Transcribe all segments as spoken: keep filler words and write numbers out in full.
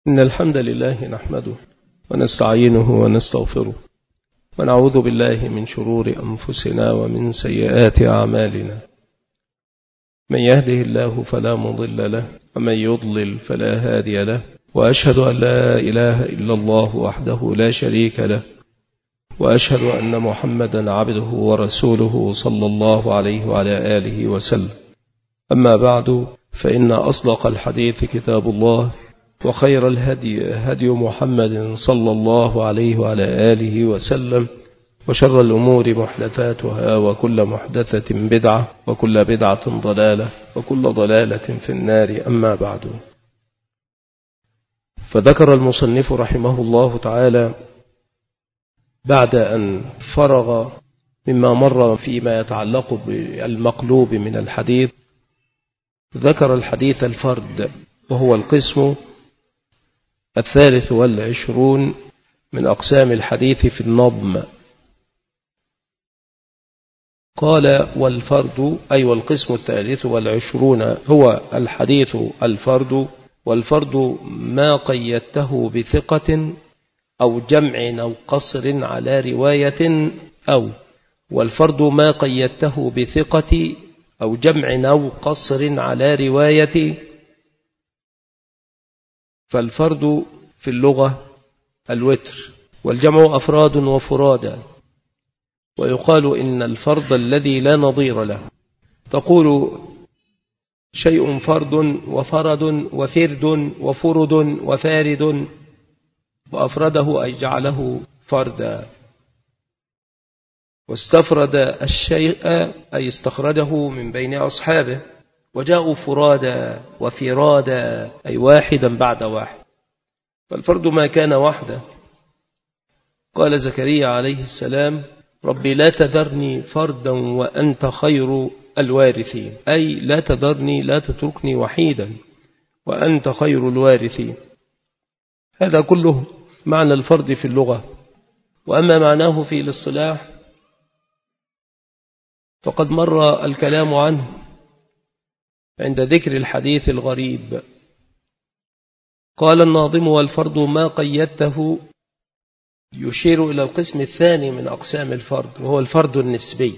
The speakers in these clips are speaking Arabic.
إن الحمد لله نحمده ونستعينه ونستغفره ونعوذ بالله من شرور أنفسنا ومن سيئات أعمالنا. من يهده الله فلا مضل له ومن يضلل فلا هادي له، وأشهد أن لا إله إلا الله وحده لا شريك له، وأشهد أن محمدا عبده ورسوله صلى الله عليه وعلى آله وسلم. أما بعد، فإن أصدق الحديث كتاب الله، وخير الهدي هدي محمد صلى الله عليه وعلى آله وسلم، وشر الأمور محدثاتها، وكل محدثة بدعة، وكل بدعة ضلالة، وكل ضلالة في النار. أما بعد، فذكر المصنف رحمه الله تعالى بعد أن فرغ مما مر فيما يتعلق بالمقلوب من الحديث، ذكر الحديث الفرد، وهو القسم الثالث والعشرون من أقسام الحديث في النظم. قال: والفرد أي والقسم الثالث والعشرون هو الحديث الفرد. والفرد ما قيدته بثقة أو جمع أو قصر على رواية، أو والفرد ما قيدته بثقة أو جمع أو قصر على رواية. فالفرد في اللغة الوتر، والجمع أفراد وفرادا. ويقال إن الفرد الذي لا نظير له، تقول شيء فرد وفرد وفرد وفرد وفارد، وأفرده أي جعله فردا. واستفرد الشيء أي استخرجه من بين أصحابه، وجاءوا فرادا وفرادا أي واحدا بعد واحد. فالفرد ما كان وحده. قال زكريا عليه السلام: ربي لا تذرني فردا وأنت خير الوارثين، أي لا تذرني، لا تتركني وحيدا وأنت خير الوارثين. هذا كله معنى الفرد في اللغة. وأما معناه في الاصطلاح فقد مر الكلام عنه عند ذكر الحديث الغريب. قال الناظم: والفرد ما قيدته، يشير إلى القسم الثاني من أقسام الفرد، وهو الفرد النسبي،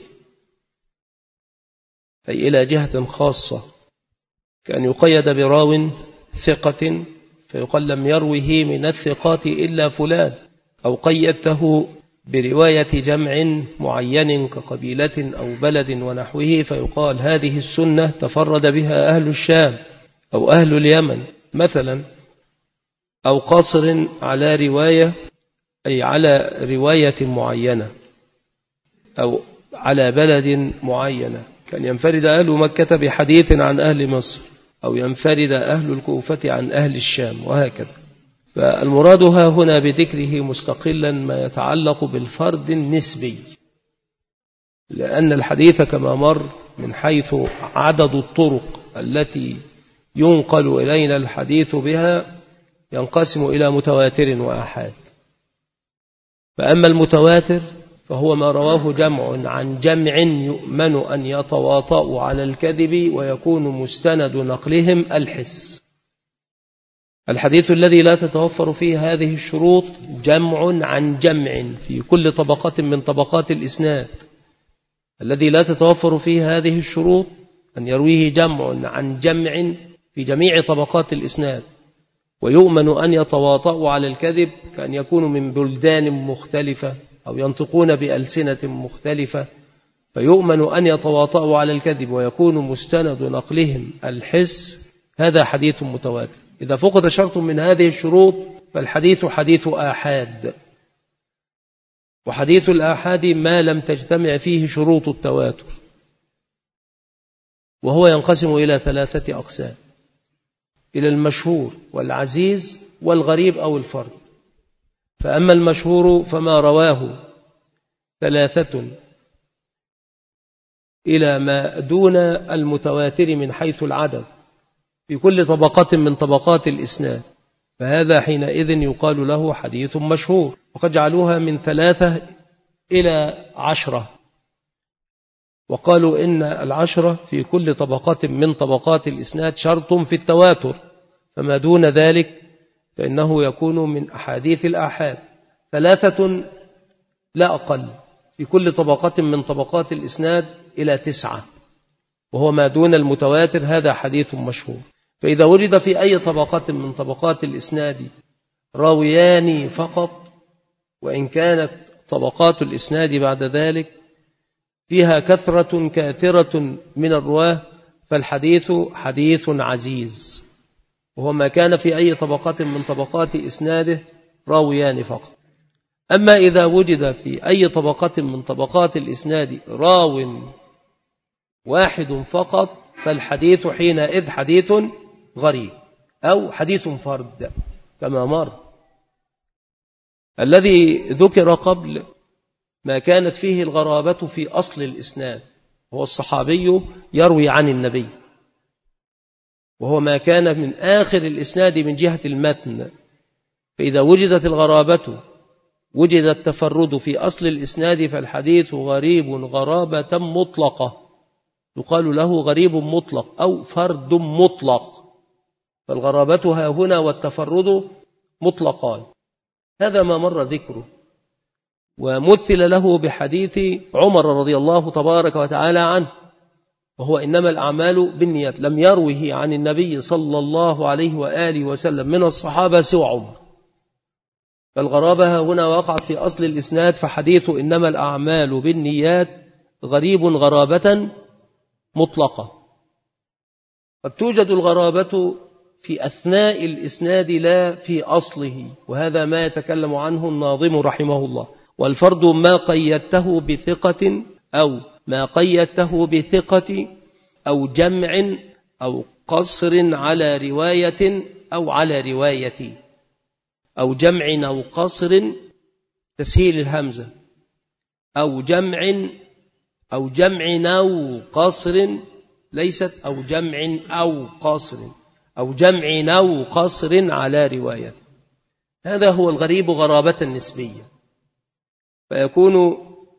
أي إلى جهة خاصة، كأن يقيد براو ثقة فيقال لم يروه من الثقات إلا فلان، أو قيدته برواية جمع معين كقبيلة أو بلد ونحوه فيقال هذه السنة تفرد بها أهل الشام أو أهل اليمن مثلا. أو قاصر على رواية، أي على رواية معينة، أو على بلد معينة، كان ينفرد أهل مكة بحديث عن أهل مصر، أو ينفرد أهل الكوفة عن أهل الشام، وهكذا. فالمراد ها هنا بذكره مستقلا ما يتعلق بالفرد النسبي، لأن الحديث كما مر من حيث عدد الطرق التي ينقل إلينا الحديث بها ينقسم إلى متواتر وآحاد. فأما المتواتر فهو ما رواه جمع عن جمع يؤمن أن يتواطؤوا على الكذب ويكون مستند نقلهم الحس. الحديث الذي لا تتوفر فيه هذه الشروط جمع عن جمع في كل طبقة من طبقات الإسناد. الذي لا تتوفر فيه هذه الشروط أن يرويه جمع عن جمع في جميع طبقات الإسناد، ويؤمن أن يتواطؤوا على الكذب، كأن يكونوا من بلدان مختلفة أو ينطقون بألسنة مختلفة، فيؤمن أن يتواطؤوا على الكذب ويكون مستند نقلهم الحس. هذا حديث متواتر. إذا فقد شرط من هذه الشروط فالحديث حديث آحاد. وحديث الآحاد ما لم تجتمع فيه شروط التواتر، وهو ينقسم إلى ثلاثة أقسام: إلى المشهور والعزيز والغريب أو الفرد. فأما المشهور فما رواه ثلاثة إلى ما دون المتواتر من حيث العدد في كل طبقة من طبقات الإسناد، فهذا حينئذ يقال له حديث مشهور. وقد جعلوها من ثلاثة إلى عشرة، وقالوا إن العشرة في كل طبقة من طبقات الإسناد شرط في التواتر، فما دون ذلك فإنه يكون من أحاديث الآحاد. ثلاثة لا أقل في كل طبقة من طبقات الإسناد إلى تسعة، وهو ما دون المتواتر، هذا حديث مشهور. فإذا وجد في أي طبقة من طبقات الإسناد راويان فقط، وإن كانت طبقات الإسناد بعد ذلك فيها كثرة كاثرة من الرواه، فالحديث حديث عزيز، وهو ما كان في أي طبقة من طبقات إسناده راويان فقط. أما إذا وجد في أي طبقة من طبقات الإسناد راو واحد فقط، فالحديث حينئذ حديث غريب أو حديث فرد كما مر. الذي ذكر قبل ما كانت فيه الغرابة في أصل الإسناد، هو الصحابي يروي عن النبي، وهو ما كان من آخر الإسناد من جهة المتن. فإذا وجدت الغرابة وجد التفرد في أصل الإسناد، فالحديث غريب غرابة مطلقة، يقال له غريب مطلق أو فرد مطلق. فالغرابة ها هنا والتفرد مطلقان. هذا ما مر ذكره، ومثل له بحديث عمر رضي الله تبارك وتعالى عنه، وهو إنما الأعمال بالنيات، لم يروه عن النبي صلى الله عليه وآله وسلم من الصحابة سوى عمر. فالغرابة هنا وقعت في أصل الإسناد، فحديث إنما الأعمال بالنيات غريب غرابة مطلقة. قد توجد الغرابة في أثناء الإسناد لا في أصله، وهذا ما يتكلم عنه الناظم رحمه الله. والفرد ما قيدته بثقة أو ما قيدته بثقة أو جمع أو قصر على رواية أو على رواية، أو جمع أو قصر تسهيل الهمزة، أو جمع أو جمع أو قصر، ليست أو جمع أو قصر، أو جمع أو قصر على رواية. هذا هو الغريب غرابة نسبية، فيكون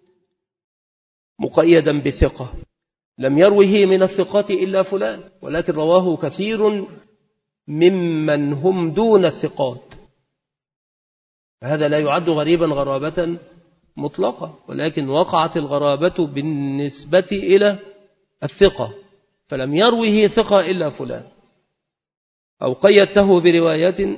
مقيدا بثقة، لم يروه من الثقات إلا فلان، ولكن رواه كثير ممن هم دون الثقات، هذا لا يعد غريبا غرابة مطلقة، ولكن وقعت الغرابة بالنسبة إلى الثقة، فلم يروه ثقة إلا فلان. أو قيدته برواية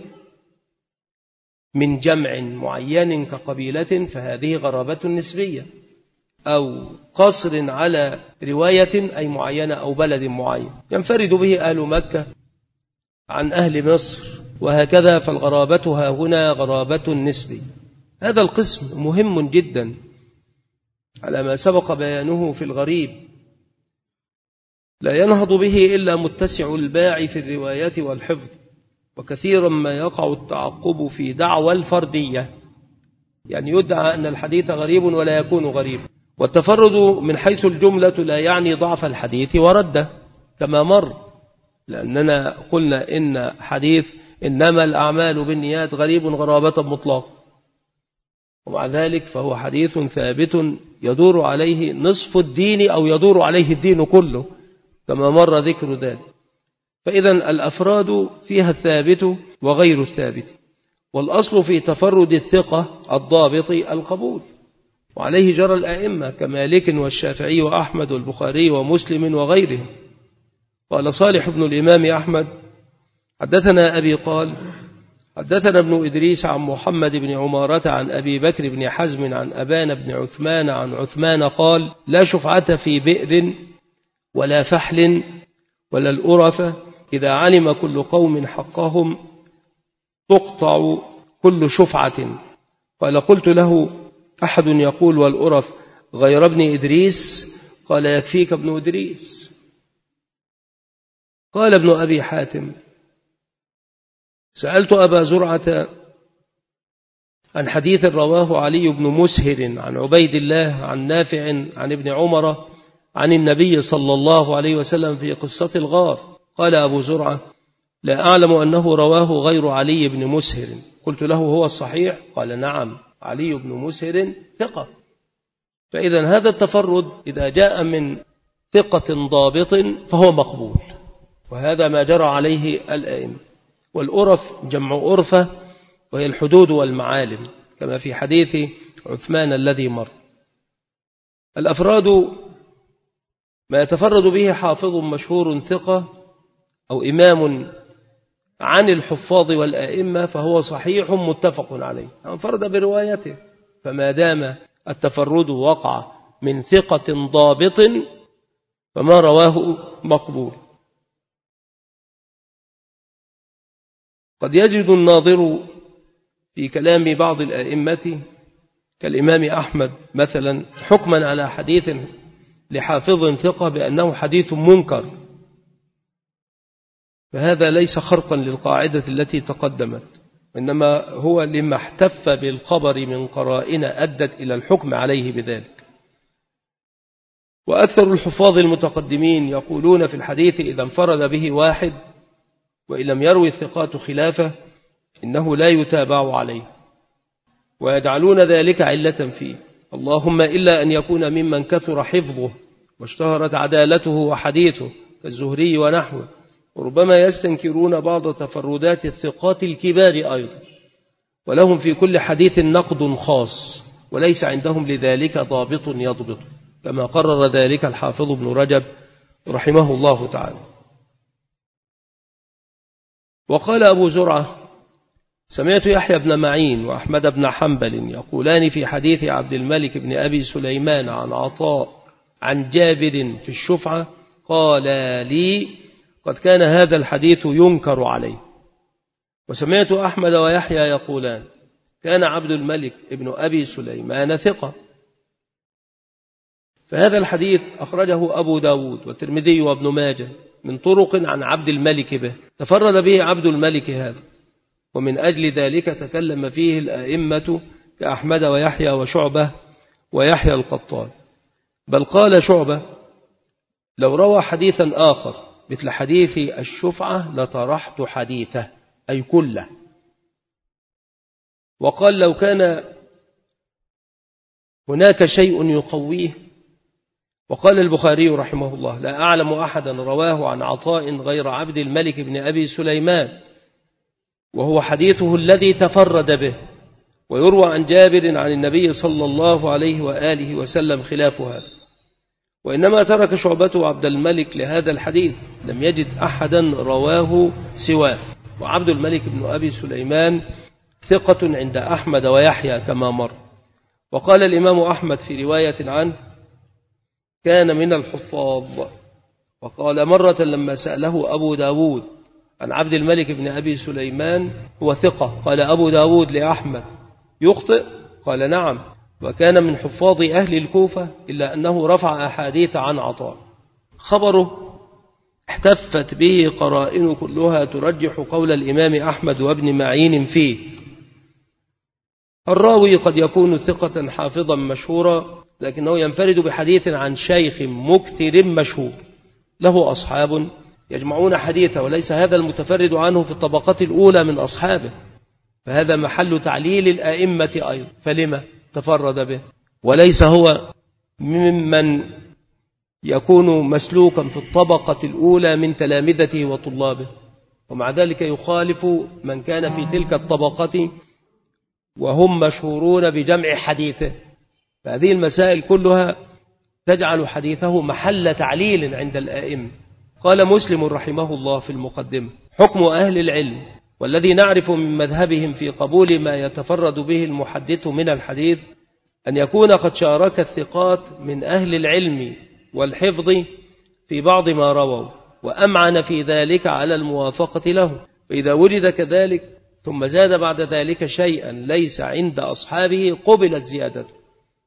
من جمع معين كقبيلة، فهذه غرابة نسبية. أو قصر على رواية أي معينة أو بلد معين ينفرد به أهل مكة عن أهل مصر، وهكذا. فالغرابة هنا غرابة نسبية. هذا القسم مهم جدا على ما سبق بيانه في الغريب، لا ينهض به إلا متسع الباع في الروايات والحفظ، وكثيرا ما يقع التعقب في دعوى الفردية، يعني يدعى أن الحديث غريب ولا يكون غريب. والتفرد من حيث الجملة لا يعني ضعف الحديث ورده كما مر، لأننا قلنا إن حديث إنما الأعمال بالنيات غريب غرابة مطلقة، ومع ذلك فهو حديث ثابت يدور عليه نصف الدين أو يدور عليه الدين كله كما مر ذكر ذلك. فإذا الأفراد فيها الثابت وغير الثابت، والأصل في تفرد الثقة الضابط القبول، وعليه جرى الآئمة كمالك والشافعي وأحمد والبخاري ومسلم وغيرهم. قال صالح بن الإمام أحمد حدثنا أبي قال حدثنا ابن إدريس عن محمد بن عمارة عن أبي بكر بن حزم عن أبان بن عثمان عن عثمان قال: لا شفعة في بئر ولا فحل ولا الأرفة، إذا علم كل قوم حقهم تقطع كل شفعة. قال: قلت له: أحد يقول والأرف غير ابن إدريس؟ قال: يكفيك ابن إدريس. قال ابن أبي حاتم: سألت أبا زرعة عن حديث رواه علي بن مسهر عن عبيد الله عن نافع عن ابن عمر عن النبي صلى الله عليه وسلم في قصة الغار. قال أبو زرعة: لا أعلم أنه رواه غير علي بن مسهر. قلت له: هو الصحيح؟ قال: نعم، علي بن مسهر ثقة. فإذا هذا التفرد إذا جاء من ثقة ضابط فهو مقبول، وهذا ما جرى عليه الآئمة. والأرف جمع أرفة وهي الحدود والمعالم، كما في حديث عثمان الذي مر. الأفراد ما يتفرد به حافظ مشهور ثقة أو إمام عن الحفاظ والآئمة فهو صحيح متفق عليه، انفرد بروايته، فما دام التفرد وقع من ثقة ضابط فما رواه مقبول. قد يجد الناظر في كلام بعض الآئمة كالإمام أحمد مثلا حكما على حديث لحافظ ثقة بأنه حديث منكر، فهذا ليس خرقا للقاعدة التي تقدمت، إنما هو لما احتف بالخبر من قرائن أدت إلى الحكم عليه بذلك. وأكثر الحفاظ المتقدمين يقولون في الحديث إذا انفرد به واحد وإن لم يروي الثقات خلافه إنه لا يتابع عليه، ويجعلون ذلك علة فيه، اللهم إلا أن يكون ممن كثر حفظه واشتهرت عدالته وحديثه كالزهري ونحوه، وربما يستنكرون بعض تفردات الثقات الكبار أيضا، ولهم في كل حديث نقد خاص وليس عندهم لذلك ضابط يضبط، كما قرر ذلك الحافظ ابن رجب رحمه الله تعالى. وقال أبو زرعة سمعت يحيى بن معين وأحمد بن حنبل يقولان في حديث عبد الملك بن أبي سليمان عن عطاء عن جابر في الشفعة قال لي قد كان هذا الحديث ينكر عليه. وسمعت أحمد ويحيى يقولان كان عبد الملك ابن أبي سليمان ثقة. فهذا الحديث أخرجه أبو داود والترمذي وابن ماجه من طرق عن عبد الملك به، تفرد به عبد الملك هذا، ومن أجل ذلك تكلم فيه الآئمة كأحمد ويحيى وشعبة ويحيى القطان. بل قال شعبة لو روى حديثا آخر مثل حديث الشفعة لطرحت حديثه أي كله. وقال لو كان هناك شيء يقويه. وقال البخاري رحمه الله لا أعلم أحدا رواه عن عطاء غير عبد الملك بن أبي سليمان، وهو حديثه الذي تفرد به، ويروى عن جابر عن النبي صلى الله عليه وآله وسلم خلاف هذا. وإنما ترك شعبة عبد الملك لهذا الحديث، لم يجد أحدا رواه سواه. وعبد الملك بن أبي سليمان ثقة عند أحمد ويحيى كما مر. وقال الإمام أحمد في رواية عنه كان من الحفاظ. وقال مرة لما سأله أبو داود عن عبد الملك بن أبي سليمان هو ثقة، قال أبو داود لأحمد يخطئ؟ قال نعم، وكان من حفاظ أهل الكوفة إلا أنه رفع أحاديث عن عطاء. خبره احتفت به قرائن كلها ترجح قول الإمام أحمد وابن معين فيه. الراوي قد يكون ثقة حافظا مشهورا، لكنه ينفرد بحديث عن شيخ مكثر مشهور له أصحاب يجمعون حديثه، وليس هذا المتفرد عنه في الطبقات الأولى من أصحابه، فهذا محل تعليل الآئمة أيضا، فلما تفرد به؟ وليس هو ممن يكون مسلوكا في الطبقة الأولى من تلامذته وطلابه، ومع ذلك يخالف من كان في تلك الطبقة وهم مشهورون بجمع حديثه. فهذه المسائل كلها تجعل حديثه محل تعليل عند الآئمة. قال مسلم رحمه الله في المقدمة حكم أهل العلم والذي نعرف من مذهبهم في قبول ما يتفرد به المحدث من الحديث أن يكون قد شارك الثقات من أهل العلم والحفظ في بعض ما رووا وأمعن في ذلك على الموافقة له، فإذا وجد كذلك ثم زاد بعد ذلك شيئا ليس عند أصحابه قبلت زيادته.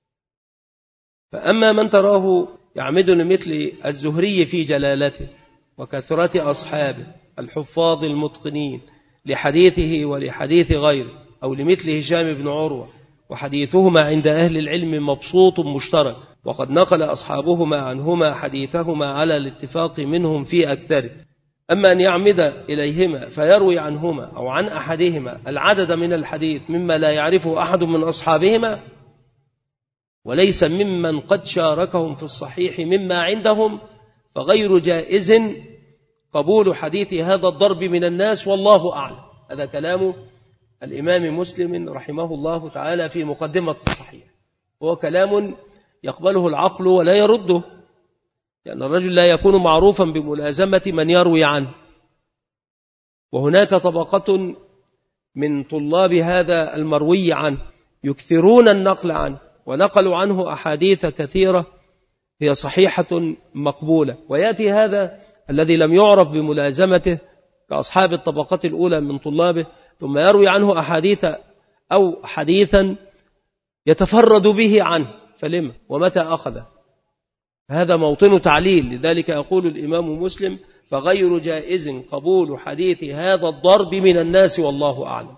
فأما من تراه يعمد لمثل الزهري في جلالته وكثرة أصحابه الحفاظ المتقنين لحديثه ولحديث غيره، أو لمثل هشام بن عروة وحديثهما عند أهل العلم مبسوط مشترك، وقد نقل أصحابهما عنهما حديثهما على الاتفاق منهم في أكثره. أما أن يعمد إليهما فيروي عنهما أو عن أحدهما العدد من الحديث مما لا يعرفه أحد من أصحابهما وليس ممن قد شاركهم في الصحيح مما عندهم، فغير جائز قبول حديث هذا الضرب من الناس والله أعلم. هذا كلام الإمام مسلم رحمه الله تعالى في مقدمة الصحيح، هو كلام يقبله العقل ولا يرده، لأن الرجل لا يكون معروفا بملازمة من يروي عنه. وهناك طبقة من طلاب هذا المروي عنه يكثرون النقل عنه، ونقلوا عنه أحاديث كثيرة هي صحيحة مقبولة، ويأتي هذا الذي لم يعرف بملازمته كأصحاب الطبقات الأولى من طلابه ثم يروي عنه أحاديث أو حديثا يتفرد به عنه، فلما ومتى أخذ؟ هذا موطن تعليل. لذلك يقول الإمام مسلم: فغير جائز قبول حديث هذا الضرب من الناس والله أعلم.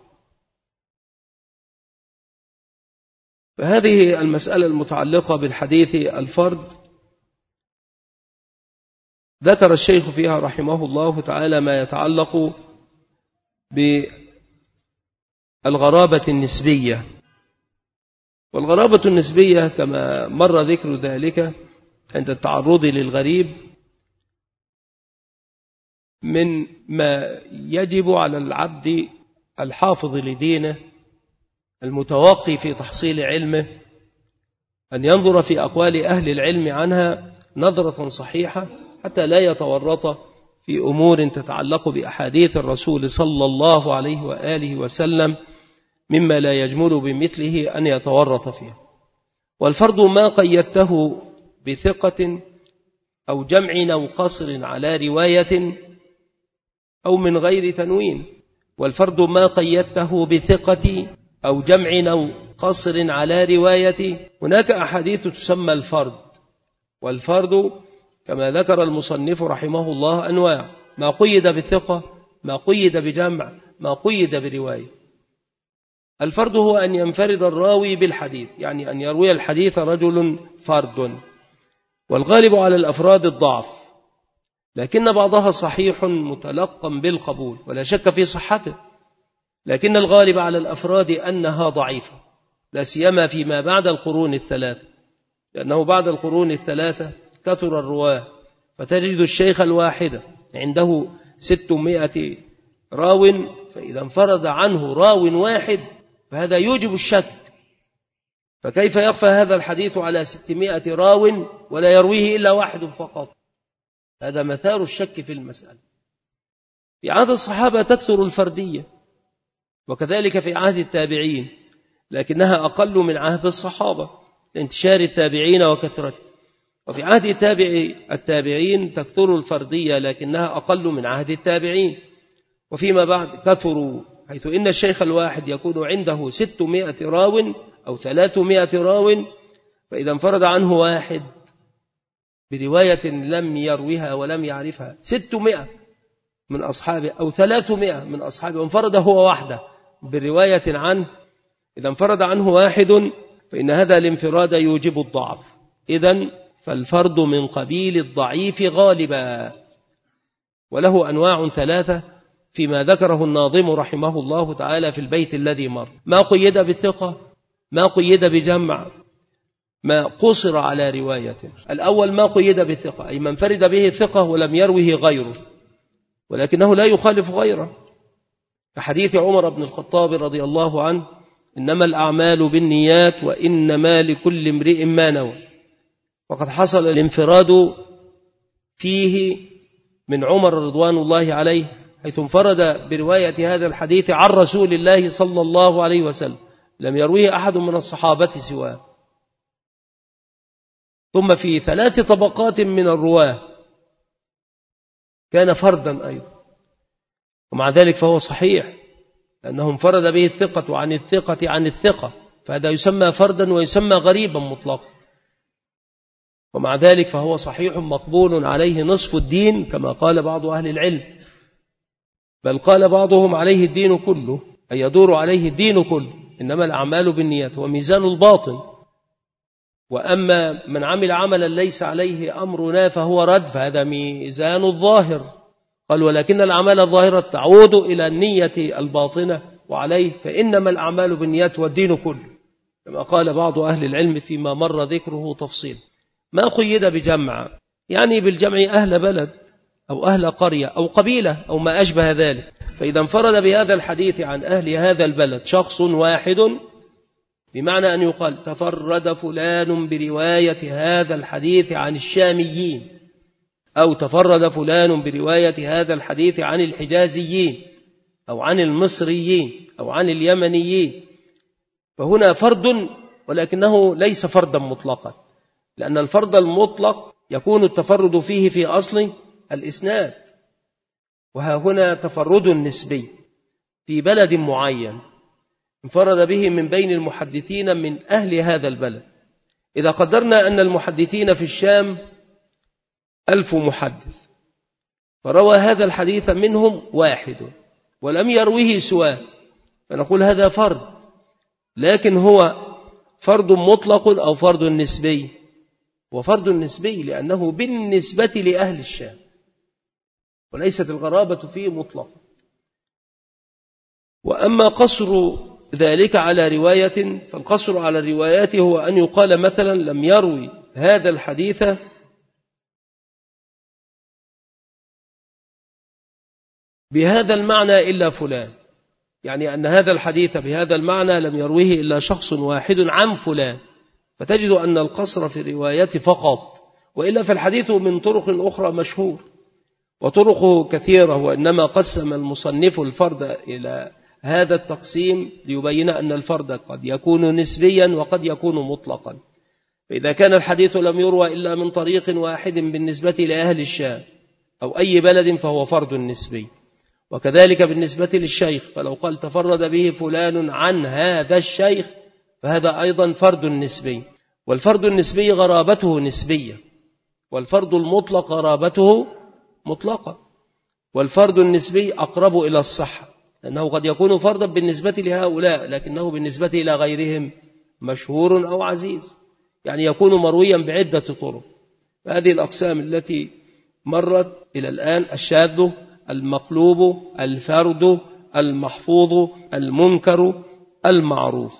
فهذه المسألة المتعلقة بالحديث الفرد ذكر الشيخ فيها رحمه الله تعالى ما يتعلق بالغرابة النسبية. والغرابة النسبية كما مر ذكر ذلك عند التعرض للغريب من ما يجب على العبد الحافظ لدينه المتوقي في تحصيل علمه أن ينظر في أقوال أهل العلم عنها نظرة صحيحة حتى لا يتورط في أمور تتعلق بأحاديث الرسول صلى الله عليه وآله وسلم مما لا يجمل بمثله أن يتورط فيه. والفرد ما قيدته بثقة أو جمع أو قصر على رواية أو من غير تنوين. والفرد ما قيدته بثقة أو جمع أو قصر على رواية. هناك أحاديث تسمى الفرد، والفرد كما ذكر المصنف رحمه الله أنواع: ما قيد بثقة، ما قيد بجمع، ما قيد برواية. الفرد هو أن ينفرد الراوي بالحديث، يعني أن يروي الحديث رجل فرد، والغالب على الأفراد الضعف، لكن بعضها صحيح متلقا بالقبول ولا شك في صحته، لكن الغالب على الأفراد أنها ضعيفة، لا سيما فيما بعد القرون الثلاثة، لأنه بعد القرون الثلاثة كثر الرواه، فتجد الشيخ الواحد عنده ستمائة راو، فإذا انفرد عنه راو واحد فهذا يوجب الشك، فكيف يخفى هذا الحديث على ستمائة راو ولا يرويه إلا واحد فقط؟ هذا مثار الشك في المسألة. في عهد الصحابة تكثر الفردية، وكذلك في عهد التابعين، لكنها أقل من عهد الصحابة لانتشار التابعين وكثرته. وفي عهد تابع التابعين تكثر الفردية، لكنها أقل من عهد التابعين. وفيما بعد كثروا، حيث إن الشيخ الواحد يكون عنده ستمائة راو أو ثلاثمائة راو، فإذا انفرد عنه واحد برواية لم يروها ولم يعرفها ستمائة من أصحابه أو ثلاثمائة من أصحابه، وانفرد هو وحده برواية عنه، إذا انفرد عنه واحد فإن هذا الانفراد يوجب الضعف. إذن فالفرد من قبيل الضعيف غالبا، وله أنواع ثلاثة فيما ذكره الناظم رحمه الله تعالى في البيت الذي مر: ما قيد بالثقة، ما قيد بجمع، ما قصر على رواية. الأول ما قيد بالثقة، أي من فرد به ثقة ولم يروه غيره، ولكنه لا يخالف غيره، كحديث عمر بن الخطاب رضي الله عنه: إنما الأعمال بالنيات وإنما لكل امرئ ما نوى. وقد حصل الانفراد فيه من عمر رضوان الله عليه، حيث انفرد برواية هذا الحديث عن رسول الله صلى الله عليه وسلم، لم يرويه أحد من الصحابة سواه. ثم في ثلاث طبقات من الرواه كان فردا أيضا، ومع ذلك فهو صحيح، لأنه انفرد به الثقة عن الثقة عن الثقة، فهذا يسمى فردا ويسمى غريبا مطلقا، ومع ذلك فهو صحيح مقبول عليه نصف الدين كما قال بعض أهل العلم، بل قال بعضهم عليه الدين كله، أي يدور عليه الدين كله، إنما الأعمال بالنيات وميزان الباطن. وأما من عمل عملا ليس عليه أمرنا فهو رد، فهذا ميزان الظاهر. قال: ولكن الأعمال الظاهرة تعود إلى النية الباطنة، وعليه فإنما الأعمال بالنيات والدين كله، كما قال بعض أهل العلم فيما مر ذكره تفصيل. ما قيد بجمع، يعني بالجمع أهل بلد، أو أهل قرية أو قبيلة أو ما أشبه ذلك. فإذا انفرد بهذا الحديث عن أهل هذا البلد شخص واحد، بمعنى أن يقال تفرد فلان برواية هذا الحديث عن الشاميين، أو تفرد فلان برواية هذا الحديث عن الحجازيين أو عن المصريين أو عن اليمنيين، فهنا فرد ولكنه ليس فردا مطلقا، لأن الفرد المطلق يكون التفرد فيه في أصل الإسناد، وها هنا تفرد نسبي في بلد معين انفرد به من بين المحدثين من أهل هذا البلد. إذا قدرنا أن المحدثين في الشام ألف محدث، فروى هذا الحديث منهم واحد ولم يروه سواه، فنقول هذا فرد، لكن هو فرد مطلق أو فرد نسبي؟ وفرد نسبي، لأنه بالنسبة لأهل الشام، وليست الغرابة فيه مطلق. وأما قصر ذلك على رواية، فالقصر على الروايات هو أن يقال مثلا لم يروي هذا الحديث بهذا المعنى إلا فلان، يعني أن هذا الحديث بهذا المعنى لم يرويه إلا شخص واحد عن فلان، فتجد أن القصر في الروايات فقط، وإلا فالحديث من طرق أخرى مشهور وطرقه كثيرة، وإنما قسم المصنف الفرد إلى هذا التقسيم ليبين أن الفرد قد يكون نسبيا وقد يكون مطلقا. فإذا كان الحديث لم يروى إلا من طريق واحد بالنسبة لأهل الشام أو أي بلد فهو فرد نسبي. وكذلك بالنسبة للشيخ، فلو قال تفرد به فلان عن هذا الشيخ فهذا أيضا فرد نسبي، والفرد النسبي غرابته نسبية، والفرد المطلق غرابته مطلقة، والفرد النسبي أقرب إلى الصحة، لأنه قد يكون فردا بالنسبة لهؤلاء لكنه بالنسبة إلى غيرهم مشهور أو عزيز، يعني يكون مرويا بعدة طرق. هذه الأقسام التي مرت إلى الآن: الشاذ، المقلوب، الفرد، المحفوظ، المنكر، المعروف.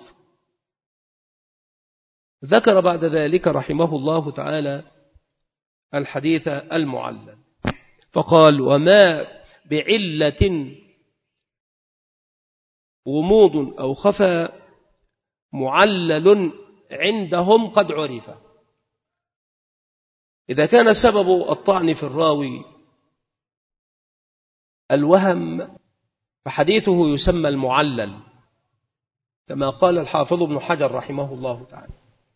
ذكر بعد ذلك رحمه الله تعالى الحديث المعلل، فقال: وما بعلة غموض أو خفى معلل عندهم قد عرف. إذا كان سبب الطعن في الراوي الوهم فحديثه يسمى المعلل، كما قال الحافظ ابن حجر رحمه الله تعالى.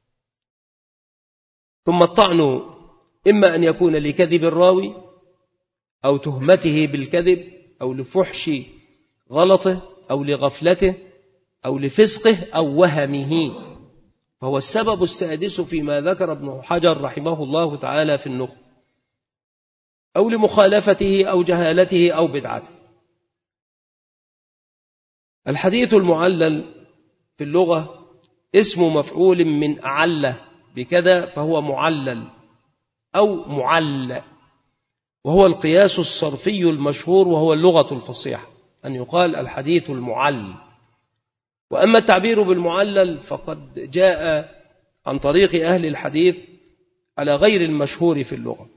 ثم الطعن إما أن يكون لكذب الراوي أو تهمته بالكذب أو لفحش غلطه أو لغفلته أو لفسقه أو وهمه، فهو السبب السادس فيما ذكر ابن حجر رحمه الله تعالى في النخبة، أو لمخالفته أو جهالته أو بدعته. الحديث المعلل في اللغة اسم مفعول من أعل بكذا فهو معلل أو معل، وهو القياس الصرفي المشهور، وهو اللغة الفصيحة أن يقال الحديث المعل. وأما التعبير بالمعلل فقد جاء عن طريق أهل الحديث على غير المشهور في اللغة.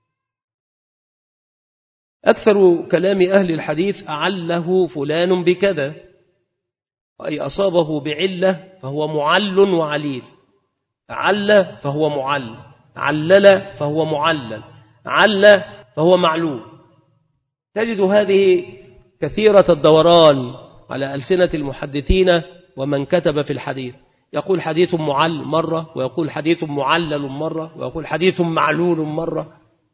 أكثر كلام أهل الحديث: أعله فلان بكذا، أي أصابه بعلة فهو معل وعليل. عل فهو معل، علل فهو معلل، عل فهو معلول. تجد هذه كثيرة الدوران على ألسنة المحدثين ومن كتب في الحديث، يقول حديث معل مرة، ويقول حديث معلل مرة، ويقول حديث معلول مرة.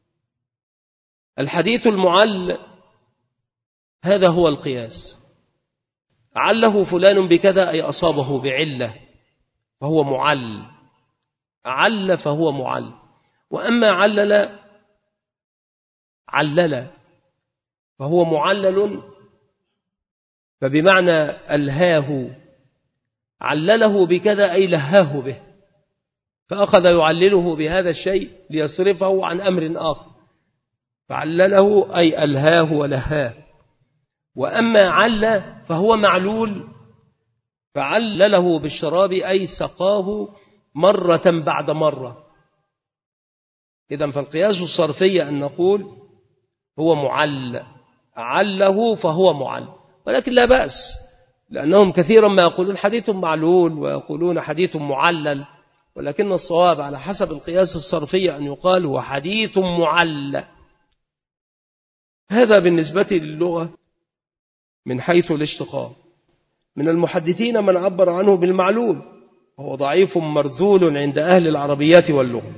الحديث المعل هذا هو القياس: عله فلان بكذا أي أصابه بعلة فهو معل، عل فهو معل. وأما علل علل فهو معلل، فبمعنى ألهاه، علله بكذا أي لهاه به، فأخذ يعلله بهذا الشيء ليصرفه عن أمر آخر، فعلله أي ألهاه ولهاه. وأما عل فهو معلول، فعلله بالشراب أي سقاه مرة بعد مرة. إذن فالقياس الصرفي أن نقول هو معل، عله فهو معل، ولكن لا بأس، لأنهم كثيرا ما يقولون حديث معلول ويقولون حديث معلل، ولكن الصواب على حسب القياس الصرفي أن يقال هو حديث معل. هذا بالنسبة للغة من حيث الاشتقاق. من المحدثين من عبر عنه بالمعلول، وهو ضعيف مرذول عند أهل العربيات واللغة.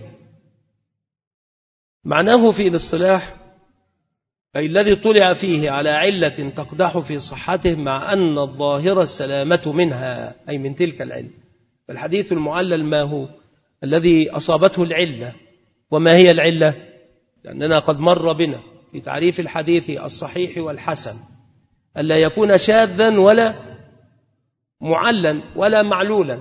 معناه في الاصطلاح أي الذي طلع فيه على علة تقدح في صحته مع أن الظاهر السلامة منها، أي من تلك العلة. فالحديث المعلل ما هو؟ الذي أصابته العلة. وما هي العلة؟ لأننا قد مر بنا في تعريف الحديث الصحيح والحسن ألا يكون شاذا ولا معلا ولا معلولا،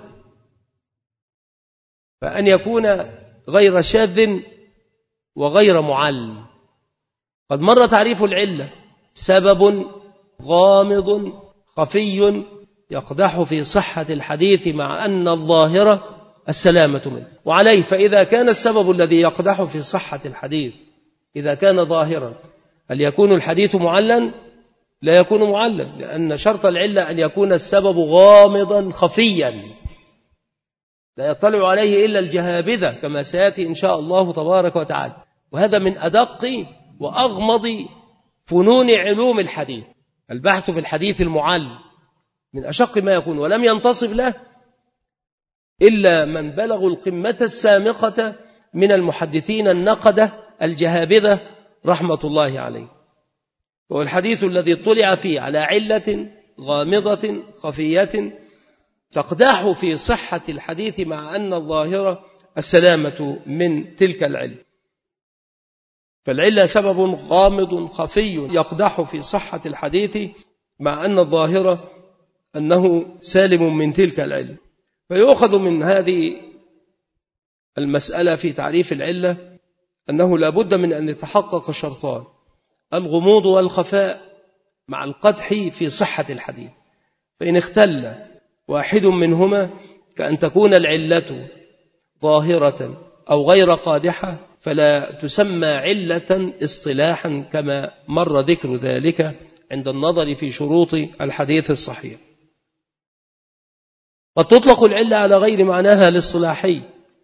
فأن يكون غير شاذ وغير معل. قد مر تعريف العلة: سبب غامض خفي يقدح في صحة الحديث مع أن الظاهرة السلامة منه. وعليه فإذا كان السبب الذي يقدح في صحة الحديث إذا كان ظاهرا، هل يكون الحديث معلا؟ لا يكون معلا، لأن شرط العلة أن يكون السبب غامضا خفيا لا يطلع عليه إلا الجهابذة، كما سيأتي إن شاء الله تبارك وتعالى. وهذا من أدق وأغمض فنون علوم الحديث، البحث في الحديث المعل من أشق ما يكون، ولم ينتصب له إلا من بلغوا القمة السامقة من المحدثين النقدة الجهابذة رحمة الله عليه. وهو الحديث الذي طلع فيه على علة غامضة خفية تقدح في صحة الحديث مع أن الظاهرة السلامة من تلك العلة. فالعلة سبب غامض خفي يقدح في صحة الحديث مع أن الظاهرة أنه سالم من تلك العلة. فيؤخذ من هذه المسألة في تعريف العلة أنه لا بد من أن يتحقق شرطان: الغموض والخفاء مع القدح في صحة الحديث. فإن اختل واحد منهما كأن تكون العلة ظاهرة أو غير قادحة فلا تسمى علة اصطلاحا، كما مر ذكر ذلك عند النظر في شروط الحديث الصحيح. قد تطلق العلة على غير معناها الاصطلاحي،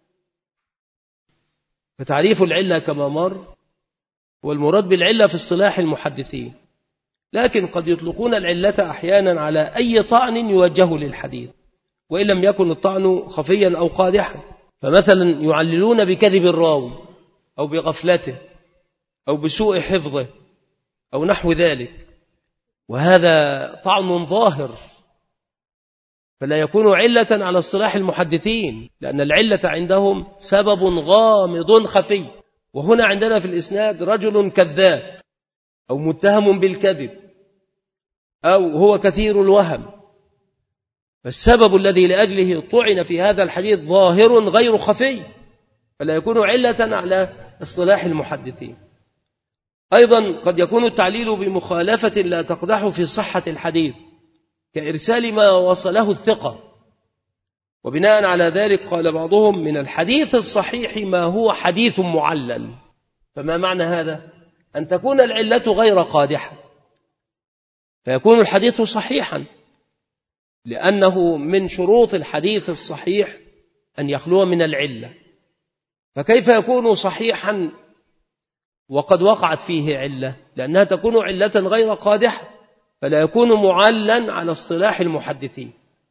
فتعريف العلة كما مر والمراد بالعلة في اصطلاح المحدثين، لكن قد يطلقون العلة أحيانا على أي طعن يوجه للحديث وإن لم يكن الطعن خفيا أو قادحا. فمثلا يعللون بكذب الراوي أو بغفلته أو بسوء حفظه أو نحو ذلك، وهذا طعن ظاهر، فلا يكون علة على اصطلاح المحدثين، لأن العلة عندهم سبب غامض خفي. وهنا عندنا في الإسناد رجل كذاب أو متهم بالكذب أو هو كثير الوهم، فالسبب الذي لأجله طعن في هذا الحديث ظاهر غير خفي، فلا يكون علة على اصطلاح المحدثين. أيضا قد يكون التعليل بمخالفة لا تقدح في صحة الحديث، كإرسال ما وصله الثقة، وبناء على ذلك قال بعضهم من الحديث الصحيح ما هو حديث معلل. فما معنى هذا؟ أن تكون العلة غير قادحة فيكون الحديث صحيحا، لأنه من شروط الحديث الصحيح أن يخلو من العلة. فكيف يكون صحيحا وقد وقعت فيه علة؟ لأنها تكون علة غير قادحة، فلا يكون معلا على اصطلاح المحدثين.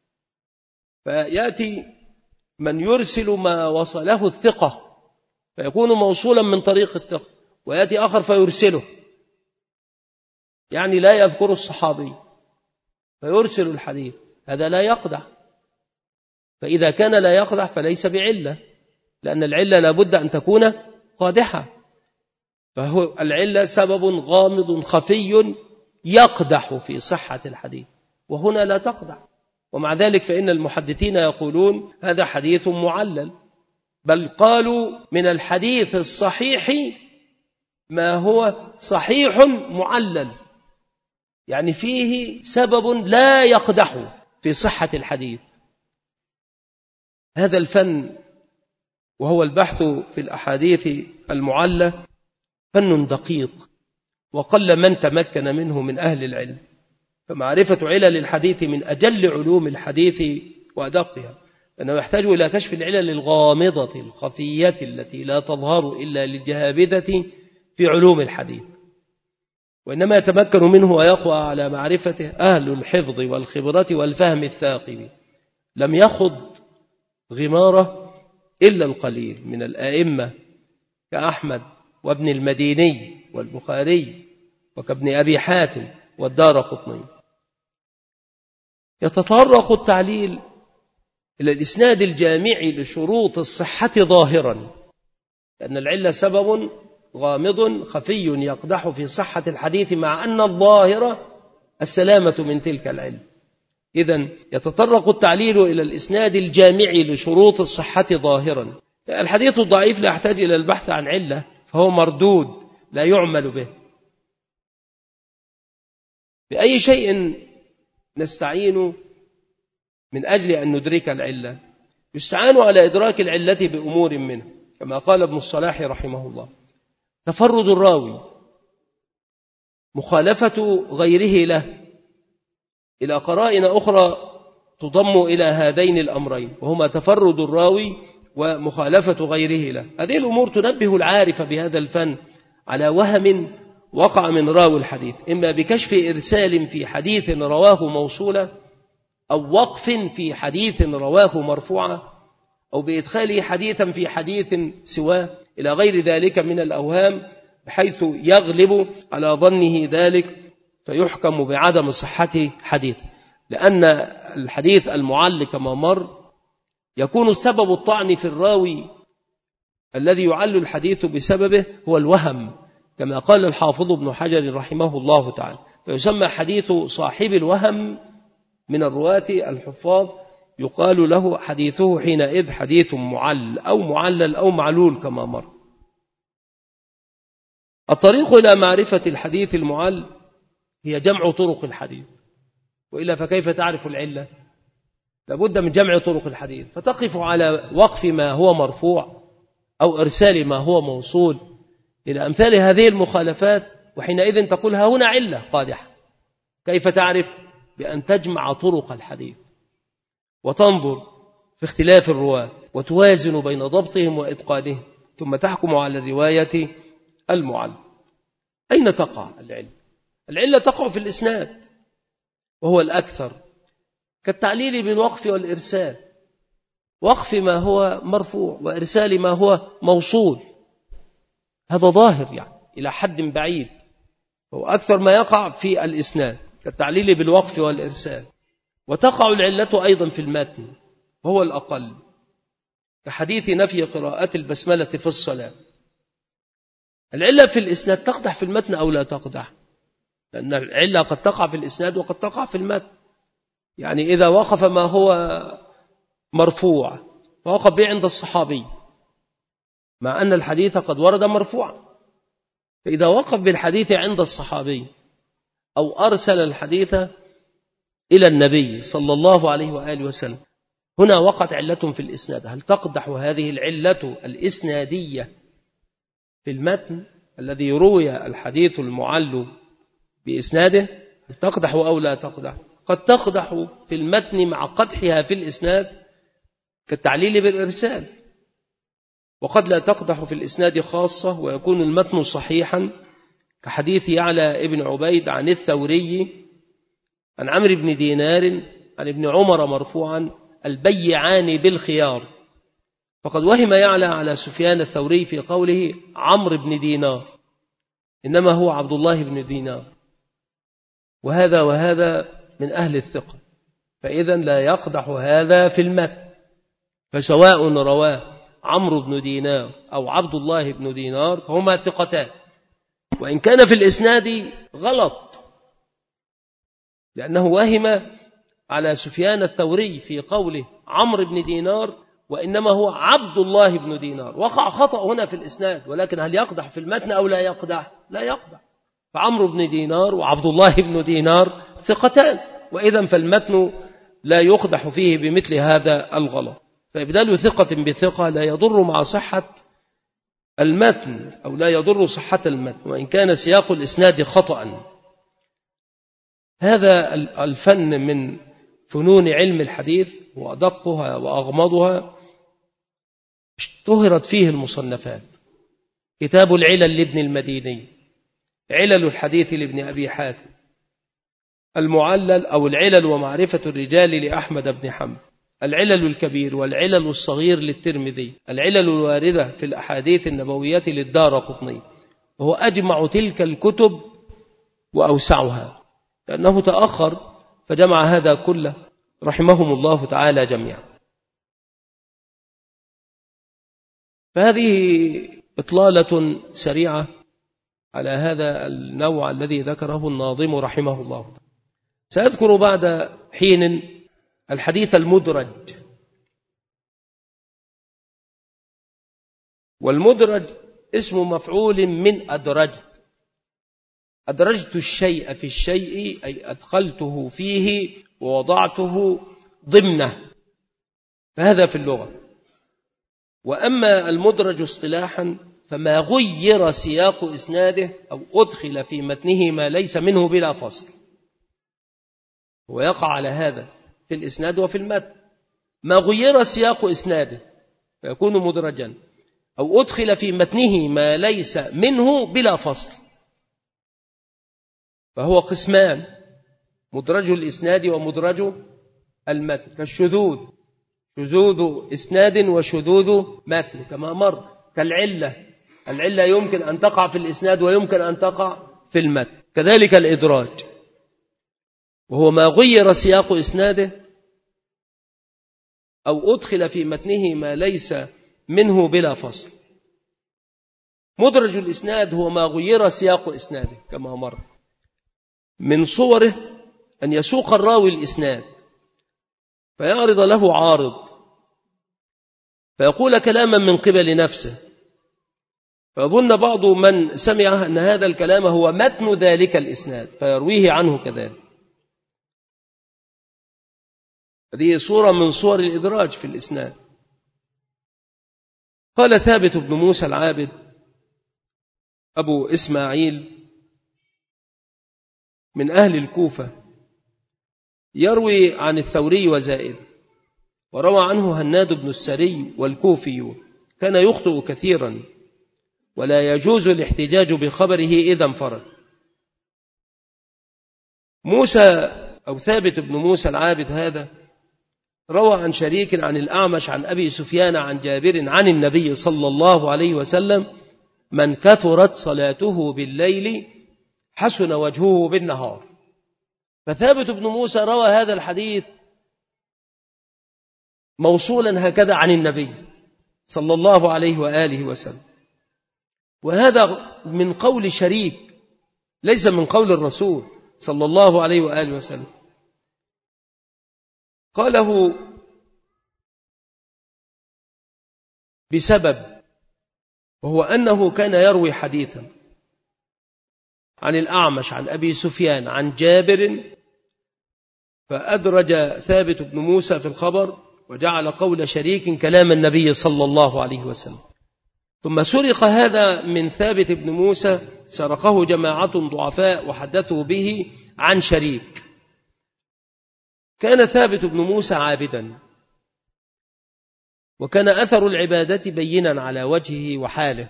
فيأتي من يرسل ما وصله الثقة فيكون موصولا من طريق الثقة، ويأتي آخر فيرسله، يعني لا يذكر الصحابي فيرسل الحديث، هذا لا يقدح. فإذا كان لا يقدح فليس بعلة، لأن العلة لابد أن تكون قادحة. فهو العلة سبب غامض خفي يقدح في صحة الحديث، وهنا لا تقدح. ومع ذلك فإن المحدثين يقولون هذا حديث معلل، بل قالوا من الحديث الصحيح ما هو صحيح معلل، يعني فيه سبب لا يقدح في صحة الحديث. هذا الفن وهو البحث في الأحاديث المعلة فن دقيق وقل من تمكن منه من أهل العلم. فمعرفة علل الحديث من أجل علوم الحديث وأدقها، أنه يحتاج إلى كشف العلل الغامضة الخفية التي لا تظهر إلا للجهابذة في علوم الحديث، وإنما يتمكن منه ويقوى على معرفته أهل الحفظ والخبرة والفهم الثاقب. لم يخض غماره إلا القليل من الآئمة كأحمد وابن المديني والبخاري وكابن أبي حاتم والدارقطني. يتطرق التعليل إلى الإسناد الجامع لشروط الصحة ظاهرا، لأن العلة سبب غامض خفي يقدح في صحة الحديث، مع أن الظاهرة السلامة من تلك العلة. إذن يتطرق التعليل إلى الإسناد الجامع لشروط الصحة ظاهرا. الحديث الضعيف لا يحتاج إلى البحث عن علة، فهو مردود لا يعمل به. بأي شيء نستعين من أجل أن ندرك العلة؟ يستعان على إدراك العلة بأمور منه، كما قال ابن الصلاح رحمه الله: تفرد الراوي، مخالفة غيره له، إلى قرائن أخرى تضم إلى هذين الأمرين، وهما تفرد الراوي ومخالفة غيره له. هذه الأمور تنبه العارف بهذا الفن على وهم وقع من راوي الحديث، إما بكشف إرسال في حديث رواه موصولا، أو وقف في حديث رواه مرفوعا، أو بإدخاله حديثا في حديث سواه، إلى غير ذلك من الأوهام، بحيث يغلب على ظنه ذلك فيحكم بعدم صحة حديث. لأن الحديث المعل كما مر يكون السبب الطعن في الراوي الذي يعل الحديث بسببه هو الوهم، كما قال الحافظ ابن حجر رحمه الله تعالى، فيسمى حديث صاحب الوهم من الرواة الحفاظ، يقال له حديثه حينئذ حديث معل أو معلل أو معلول كما مر. الطريق إلى معرفة الحديث المعل هي جمع طرق الحديث، وإلا فكيف تعرف العلة؟ لابد من جمع طرق الحديث، فتقف على وقف ما هو مرفوع أو إرسال ما هو موصول إلى أمثال هذه المخالفات، وحينئذ تقول ها هنا علة قادحة. كيف تعرف؟ بأن تجمع طرق الحديث وتنظر في اختلاف الرواة وتوازن بين ضبطهم وإتقانهم، ثم تحكم على الرواية المعل. أين تقع العلة؟ العلة تقع في الإسناد، وهو الأكثر، كالتعليل بالوقف والإرسال، وقف ما هو مرفوع وإرسال ما هو موصول، هذا ظاهر يعني إلى حد بعيد، وهو أكثر ما يقع في الإسناد، كالتعليل بالوقف والإرسال. وتقع العلة أيضا في المتن، وهو الأقل، كحديث نفي قراءة البسملة في الصلاة. العلة في الإسناد تقدح في المتن أو لا تقدح؟ لأن العلة قد تقع في الإسناد وقد تقع في المتن. يعني إذا وقف ما هو مرفوع فوقف به عند الصحابي، مع أن الحديث قد ورد مرفوعا، فإذا وقف بالحديث عند الصحابي أو أرسل الحديث إلى النبي صلى الله عليه وآله وسلم، هنا وقعت علة في الإسناد. هل تقدح هذه العلة الإسنادية في المتن الذي روي الحديث المعل بإسناده؟ تقدح أو لا تقدح؟ قد تقدح في المتن مع قدحها في الإسناد، كالتعليل بالإرسال، وقد لا تقدح في الإسناد خاصة ويكون المتن صحيحا، كحديث يعلى ابن عبيد عن الثوري عن عمرو بن دينار عن ابن عمر مرفوعا: البيعان بالخيار. فقد وهم يعلى على سفيان الثوري في قوله عمرو بن دينار، إنما هو عبد الله بن دينار، وهذا وهذا من أهل الثقة، فإذا لا يقدح هذا في المتن. فسواء رواه عمرو بن دينار أو عبد الله بن دينار فهما ثقتان، وإن كان في الإسناد غلط، لأنه وهم على سفيان الثوري في قوله عمرو بن دينار وإنما هو عبد الله بن دينار، وقع خطأ هنا في الإسناد، ولكن هل يقدح في المتن أو لا يقدح؟ لا يقدح. فعمرو بن دينار وعبد الله بن دينار ثقتان، وإذا فالمتن لا يقدح فيه بمثل هذا الغلط. فإبدال ثقة بثقة لا يضر مع صحة المتن أو لا يضر صحة المتن وإن كان سياق الإسناد خطأ. هذا الفن من فنون علم الحديث وأدقها وأغمضها اشتهرت فيه المصنفات. كتاب العلل لابن المديني، علل الحديث لابن أبي حاتم، المعلل أو العلل ومعرفة الرجال لأحمد بن حنبل، العلل الكبير والعلل الصغير للترمذي، العلل الواردة في الأحاديث النبوية للدارقطني، وهو أجمع تلك الكتب وأوسعها لأنه تأخر فجمع هذا كله رحمهم الله تعالى جميعا. فهذه إطلالة سريعة على هذا النوع الذي ذكره الناظم رحمه الله. سأذكر بعد حين الحديث المدرج. والمدرج اسم مفعول من أدرجت. أدرجت الشيء في الشيء أي أدخلته فيه ووضعته ضمنه، فهذا في اللغة. وأما المدرج اصطلاحا فما غير سياق إسناده أو أدخل في متنه ما ليس منه بلا فصل، ويقع على هذا في الإسناد وفي المتن. ما غير سياق إسناده فيكون مدرجا، أو أدخل في متنه ما ليس منه بلا فصل، فهو قسمان: مدرج الإسناد ومدرج المتن، كالشذوذ، شذوذ إسناد وشذوذ متن كما مر، كالعلة، العلة يمكن أن تقع في الإسناد ويمكن أن تقع في المتن. كذلك الإدراج، وهو ما غير سياق إسناده أو أدخل في متنه ما ليس منه بلا فصل. مدرج الإسناد هو ما غير سياق إسناده كما مر. من صوره أن يسوق الراوي الإسناد فيعرض له عارض فيقول كلاما من قبل نفسه، فيظن بعض من سمعه أن هذا الكلام هو متن ذلك الإسناد فيرويه عنه كذلك. هذه صورة من صور الإدراج في الإسناد. قال ثابت بن موسى العابد أبو إسماعيل من أهل الكوفة، يروي عن الثوري وزائد، وروى عنه هناد بن السري والكوفي، كان يخطئ كثيرا ولا يجوز الاحتجاج بخبره إذا انفرد. موسى أو ثابت بن موسى العابد هذا روى عن شريك عن الأعمش عن أبي سفيان عن جابر عن النبي صلى الله عليه وسلم: من كثرت صلاته بالليل حسن وجهه بالنهار. فثابت بن موسى روى هذا الحديث موصولا هكذا عن النبي صلى الله عليه وآله وسلم، وهذا من قول شريك ليس من قول الرسول صلى الله عليه وآله وسلم. قاله بسبب، وهو أنه كان يروي حديثا عن الأعمش عن أبي سفيان عن جابر، فأدرج ثابت بن موسى في الخبر وجعل قول شريك كلام النبي صلى الله عليه وسلم. ثم سرق هذا من ثابت بن موسى، سرقه جماعة ضعفاء وحدثوا به عن شريك. كان ثابت بن موسى عابدا، وكان أثر العبادة بينا على وجهه وحاله.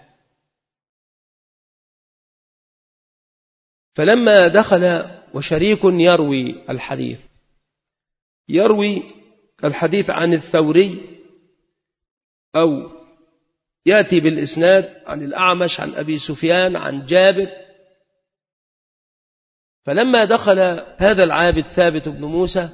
فلما دخل وشريك يروي الحديث يروي الحديث عن الثوري أو يأتي بالإسناد عن الأعمش عن أبي سفيان عن جابر، فلما دخل هذا العابد ثابت بن موسى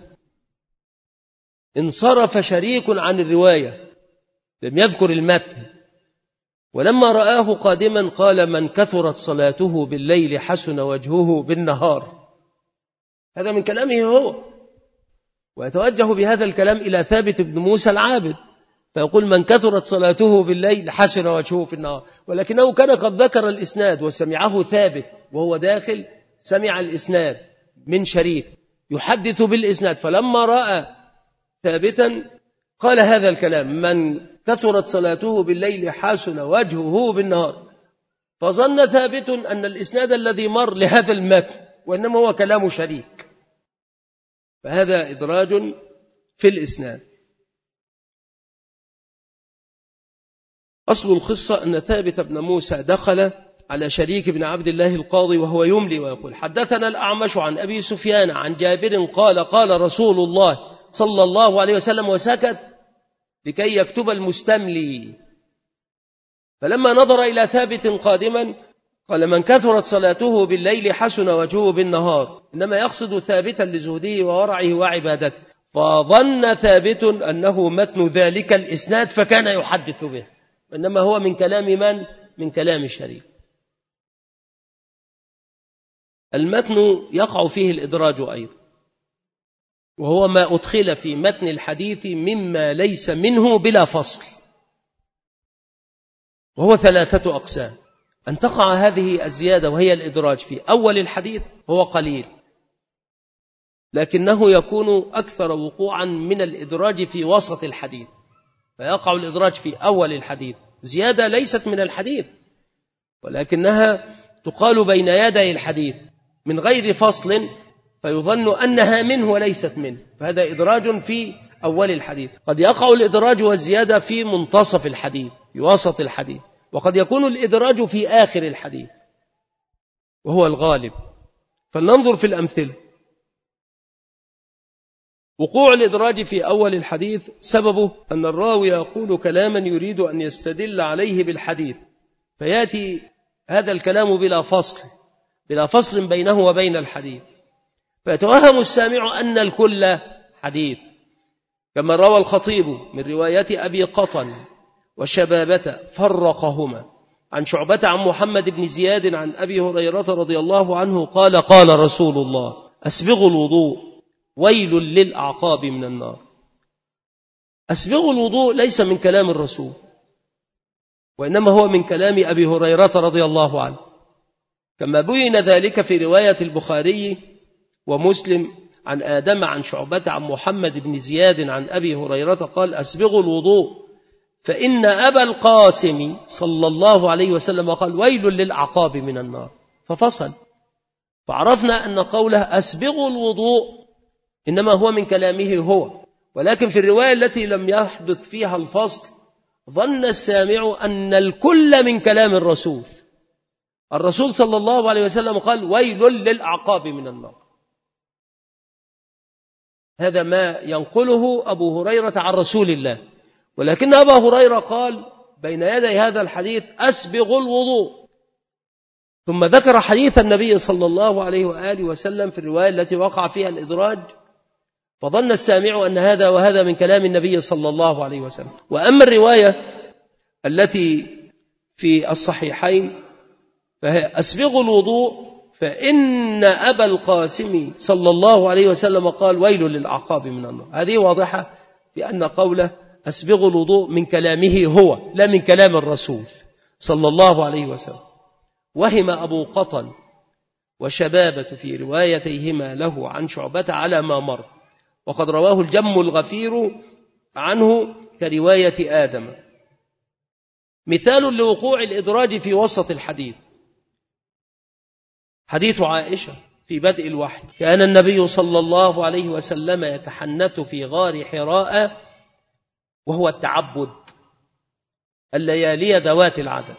انصرف شريك عن الرواية، لم يذكر المتن، ولما رآه قادما قال: من كثرت صلاته بالليل حسن وجهه بالنهار. هذا من كلامه هو، ويتوجه بهذا الكلام إلى ثابت بن موسى العابد، فيقول: من كثرت صلاته بالليل حسن وجهه في النهار. ولكنه كان قد ذكر الإسناد وسمعه ثابت وهو داخل، سمع الإسناد من شريك يحدث بالإسناد، فلما رأى ثابتا قال هذا الكلام: من كثرت صلاته بالليل حسن وجهه بالنهار. فظن ثابت أن الإسناد الذي مر لهذا المتن وإنما هو كلام شريك، فهذا إدراج في الإسناد. أصل القصة أن ثابت بن موسى دخل على شريك بن عبد الله القاضي وهو يملي ويقول: حدثنا الأعمش عن أبي سفيان عن جابر قال قال رسول الله صلى الله عليه وسلم، وسكت لكي يكتب المستملي. فلما نظر إلى ثابت قادما قال: من كثرت صلاته بالليل حسن وجهه بالنهار، إنما يقصد ثابتا لزهده وورعه وعبادته. فظن ثابت أنه متن ذلك الإسناد فكان يحدث به، إنما هو من كلام من؟ من كلام الشريك. المتن يقع فيه الإدراج أيضا، وهو ما أدخل في متن الحديث مما ليس منه بلا فصل، وهو ثلاثة أقسام. أن تقع هذه الزيادة وهي الإدراج في أول الحديث هو قليل، لكنه يكون أكثر وقوعا من الإدراج في وسط الحديث. فيقع الإدراج في أول الحديث زيادة ليست من الحديث، ولكنها تقال بين يدي الحديث من غير فصل، فيظن أنها منه وليست منه، فهذا إدراج في أول الحديث. قد يقع الإدراج والزيادة في منتصف الحديث، في وسط الحديث، وقد يكون الإدراج في آخر الحديث وهو الغالب. فلننظر في الأمثلة. وقوع الإدراج في أول الحديث سببه أن الراوي يقول كلاما يريد أن يستدل عليه بالحديث، فيأتي هذا الكلام بلا فصل بلا فصل بينه وبين الحديث، فيتوهم السامع أن الكل حديث، كما روى الخطيب من رواية أبي قطن وشبابة فرقهما عن شعبة عن محمد بن زياد عن أبي هريرة رضي الله عنه قال قال رسول الله: أسبغوا الوضوء ويل للأعقاب من النار. أسبغوا الوضوء ليس من كلام الرسول، وإنما هو من كلام أبي هريرة رضي الله عنه، كما بين ذلك في رواية البخاري ومسلم عن آدم عن شعبة عن محمد بن زياد عن أبي هريرة قال: أسبغوا الوضوء فإن أبا القاسم صلى الله عليه وسلم قال: ويل للأعقاب من النار. ففصل، فعرفنا أن قوله أسبغوا الوضوء إنما هو من كلامه هو، ولكن في الرواية التي لم يحدث فيها الفصل ظن السامع أن الكل من كلام الرسول. الرسول صلى الله عليه وسلم قال: ويل للأعقاب من النار. هذا ما ينقله أبو هريرة عن رسول الله، ولكن أبا هريرة قال بين يدي هذا الحديث: أسبغوا الوضوء، ثم ذكر حديث النبي صلى الله عليه وآله وسلم في الرواية التي وقع فيها الإدراج، فظن السامع أن هذا وهذا من كلام النبي صلى الله عليه وسلم. وأما الرواية التي في الصحيحين فهي أسبغوا الوضوء فإن أبا القاسم صلى الله عليه وسلم قال: ويل للأعقاب من النار. هذه واضحة بأن قوله أسبغوا الوضوء من كلامه هو لا من كلام الرسول صلى الله عليه وسلم. وهم أبو قطن وشبابة في روايتيهما له عن شعبة على ما مر، وقد رواه الجم الغفير عنه كرواية آدم. مثال لوقوع الإدراج في وسط الحديث حديث عائشة في بدء الوحي: كان النبي صلى الله عليه وسلم يتحنث في غار حراء وهو التعبد الليالي ذوات العدد.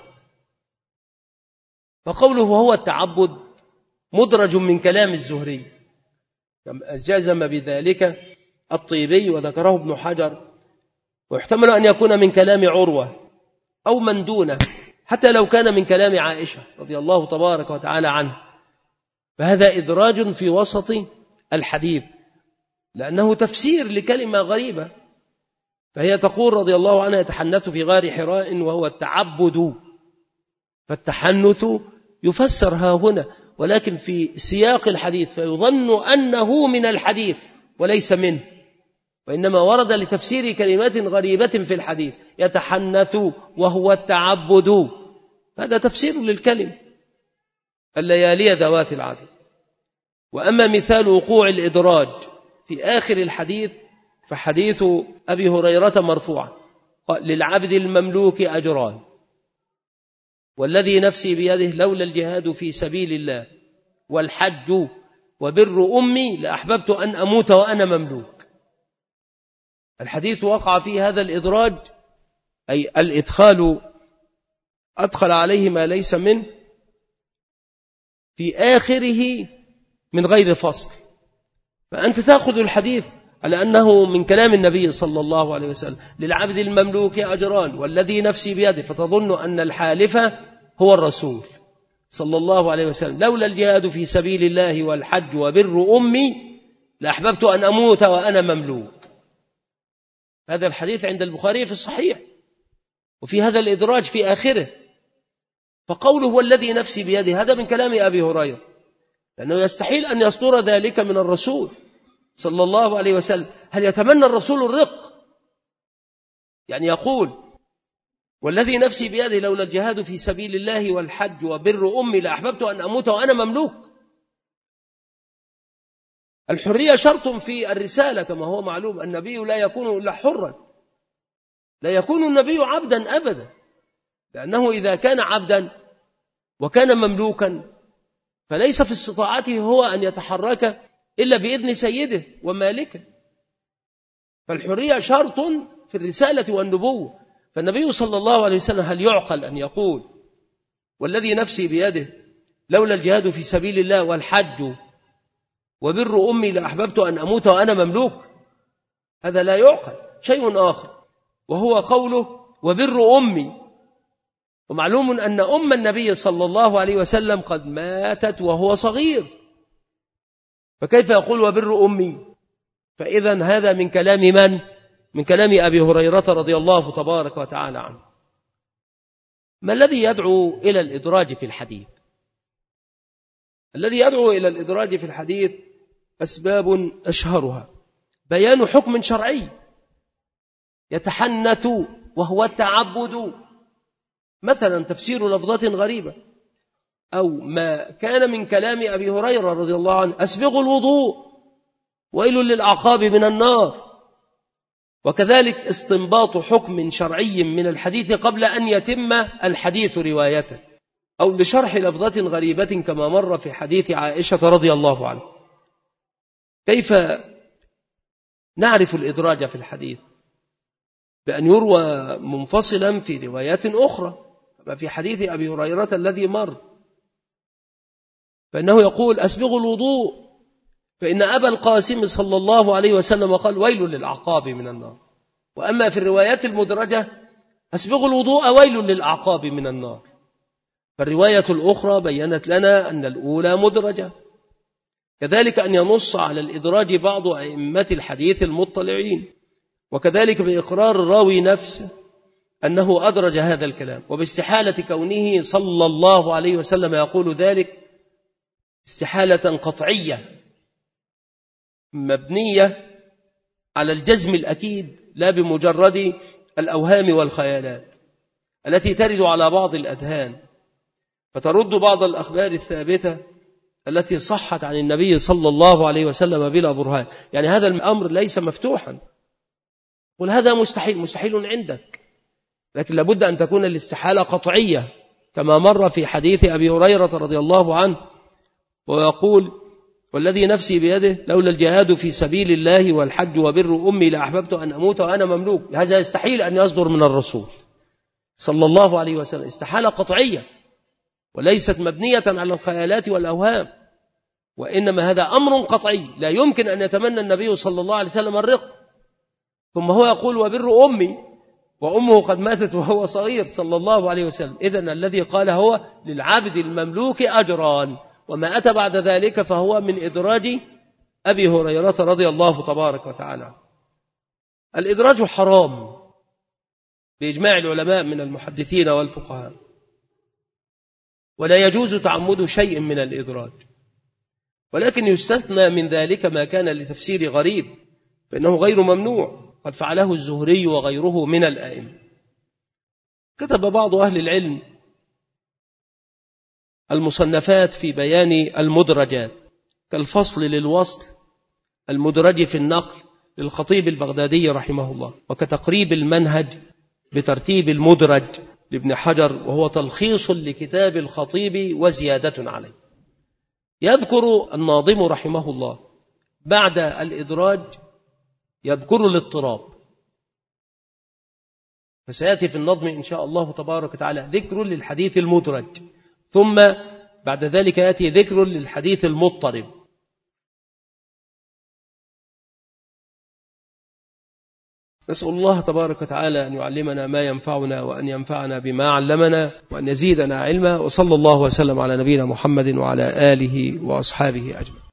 فقوله وهو التعبد مدرج من كلام الزهري، جازم بذلك الطيبي وذكره ابن حجر، ويحتمل أن يكون من كلام عروة أو من دونه، حتى لو كان من كلام عائشة رضي الله تبارك وتعالى عنه، فهذا إدراج في وسط الحديث لأنه تفسير لكلمة غريبة. فهي تقول رضي الله عنها: يتحنث في غار حراء وهو التعبد، فالتحنث يفسر ها هنا ولكن في سياق الحديث، فيظن أنه من الحديث وليس منه، وإنما ورد لتفسير كلمات غريبة في الحديث: يتحنث وهو التعبد، هذا تفسير للكلمة الليالي ذوات العدد. وأما مثال وقوع الإدراج في آخر الحديث فحديث أبي هريرة مرفوعا قال للعبد المملوك أجران والذي نفسي بيده لولا الجهاد في سبيل الله والحج وبر أمي لأحببت أن أموت وأنا مملوك. الحديث وقع فيه هذا الإدراج، أي الإدخال أدخل عليه ما ليس منه في آخره من غير فصل، فأنت تأخذ الحديث على أنه من كلام النبي صلى الله عليه وسلم للعبد المملوك أجران والذي نفسي بيده، فتظن أن الحالف هو الرسول صلى الله عليه وسلم لولا الجهاد في سبيل الله والحج وبر أمي لأحببت أن أموت وأنا مملوك. هذا الحديث عند البخاري في الصحيح، وفي هذا الإدراج في آخره. فقوله والذي نفسي بيده هذا من كلام أبي هريرة، لأنه يستحيل أن يصدر ذلك من الرسول صلى الله عليه وسلم. هل يتمنى الرسول الرق؟ يعني يقول والذي نفسي بيده لولا الجهاد في سبيل الله والحج وبر أمي لأحببت أن أموت وأنا مملوك. الحرية شرط في الرسالة كما هو معلوم، النبي لا يكون إلا حرا، لا يكون النبي عبدا أبدا، لأنه إذا كان عبدا وكان مملوكا فليس في استطاعته هو أن يتحرك إلا بإذن سيده ومالكه. فالحرية شرط في الرسالة والنبوة. فالنبي صلى الله عليه وسلم هل يعقل أن يقول والذي نفسي بيده لولا الجهاد في سبيل الله والحج وبر أمي لأحببت أن أموت وأنا مملوك؟ هذا لا يعقل. شيء آخر وهو قوله وبر أمي، ومعلوم أن أم النبي صلى الله عليه وسلم قد ماتت وهو صغير، فكيف يقول وبر أمي؟ فإذا هذا من كلام من؟ من كلام أبي هريرة رضي الله تبارك وتعالى عنه. ما الذي يدعو إلى الإدراج في الحديث؟ الذي يدعو إلى الإدراج في الحديث أسباب أشهرها بيان حكم شرعي يتحنث وهو التعبد، مثلا تفسير لفظة غريبة، أو ما كان من كلام أبي هريرة رضي الله عنه أسبغوا الوضوء ويل للأعقاب من النار. وكذلك استنباط حكم شرعي من الحديث قبل أن يتم الحديث روايته، أو لشرح لفظة غريبة كما مر في حديث عائشة رضي الله عنها. كيف نعرف الإدراج في الحديث؟ بأن يروى منفصلا في روايات أخرى، كما في حديث أبي هريرة الذي مر، فإنه يقول أسبغوا الوضوء فإن أبا القاسم صلى الله عليه وسلم قال ويل للأعقاب من النار. وأما في الروايات المدرجة أسبغوا الوضوء ويل للأعقاب من النار. فالرواية الأخرى بيّنت لنا أن الأولى مدرجة. كذلك أن ينص على الإدراج بعض أئمة الحديث المطلعين، وكذلك بإقرار الراوي نفسه أنه أدرج هذا الكلام، وباستحالة كونه صلى الله عليه وسلم يقول ذلك استحالة قطعية مبنية على الجزم الأكيد، لا بمجرد الأوهام والخيالات التي ترد على بعض الأذهان فترد بعض الأخبار الثابتة التي صحت عن النبي صلى الله عليه وسلم بلا برهان. يعني هذا الأمر ليس مفتوحا، قل هذا مستحيل، مستحيل عندك، لكن لابد أن تكون الاستحالة قطعية كما مر في حديث أبي هريرة رضي الله عنه، ويقول والذي نفسي بيده لولا الجهاد في سبيل الله والحج وبر أمي لأحببت أن أموت وأنا مملوك. هذا يستحيل أن يصدر من الرسول صلى الله عليه وسلم، استحالة قطعية وليست مبنية على الخيالات والأوهام، وإنما هذا أمر قطعي لا يمكن أن يتمنى النبي صلى الله عليه وسلم الرق. ثم هو يقول وبر أمي، وأمه قد ماتت وهو صغير صلى الله عليه وسلم. إذن الذي قال هو للعبد المملوك أجران، وما أتى بعد ذلك فهو من إدراج أبي هريرة رضي الله تبارك وتعالى. الإدراج حرام بإجماع العلماء من المحدثين والفقهاء، ولا يجوز تعمد شيء من الإدراج، ولكن يستثنى من ذلك ما كان لتفسير غريب فإنه غير ممنوع، قد فعله الزهري وغيره من الآئمة. كتب بعض أهل العلم المصنفات في بيان المدرجات كالفصل للوصل، المدرج في النقل، للخطيب البغدادي رحمه الله، وكتقريب المنهج بترتيب المدرج لابن حجر، وهو تلخيص لكتاب الخطيب وزيادة عليه. يذكر الناظم رحمه الله بعد الإدراج يذكر الاضطراب، فسيأتي في النظم إن شاء الله تبارك وتعالى ذكر للحديث المدرج، ثم بعد ذلك يأتي ذكر للحديث المضطرب. نسأل الله تبارك وتعالى أن يعلمنا ما ينفعنا، وأن ينفعنا بما علمنا، وأن يزيدنا علما. وصلى الله وسلم على نبينا محمد وعلى آله وأصحابه أجمعين.